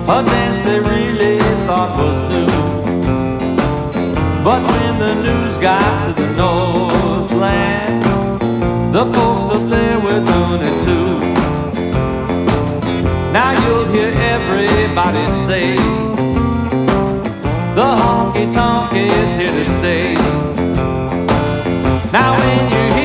a dance they really thought was new. But when the news got to the Northland, the folks up there were doing it too. Now you'll hear everybody say, the honky-tonk is here to stay. Now when you hear